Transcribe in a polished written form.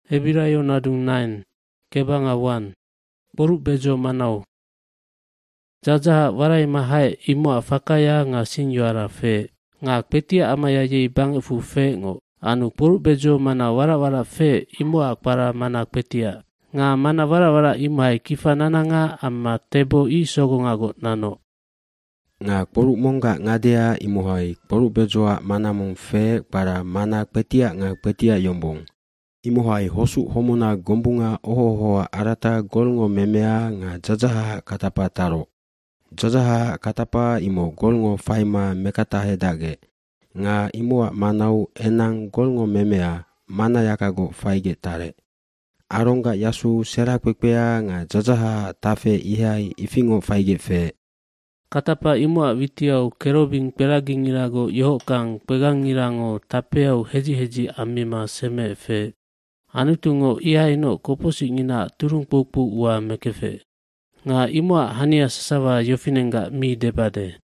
Hebirayo nadung 9, kebanga 1. Poruk bejo manau. Jajaha warai mahai imoa fakaya nga sinjuara fe. Nga petia amaya yei bang fu fe ngo. Anu poruk bejo mana wara-wara fe imoa para mana petia. Nga mana wara-wara imai kifanana nga amma tebo I sogongago nano. Nga poruk mongga ngadea imohai poruk bejoa mana mong fe para mana petia nga petia yombong. Imohai hosu homona gombunga ohohoa arata golngo memea nga jajaha katapa taro. Jajaha katapa imo golngo faima mekatahe dage. Nga imoa manau enang golngo memea mana yakago faige tare. Aronga yasu serak pekpea nga jajaha tafe ihai ifingo faige fe. Katapa imoa vitiau kerobing pelagingirago yohokang pegangirango tapeau heji-heji amima seme fe. Anutungo ihai no koposi ngina turung pupu ua mekefe. Nga imoa hania sasawa yofinenga mi debade.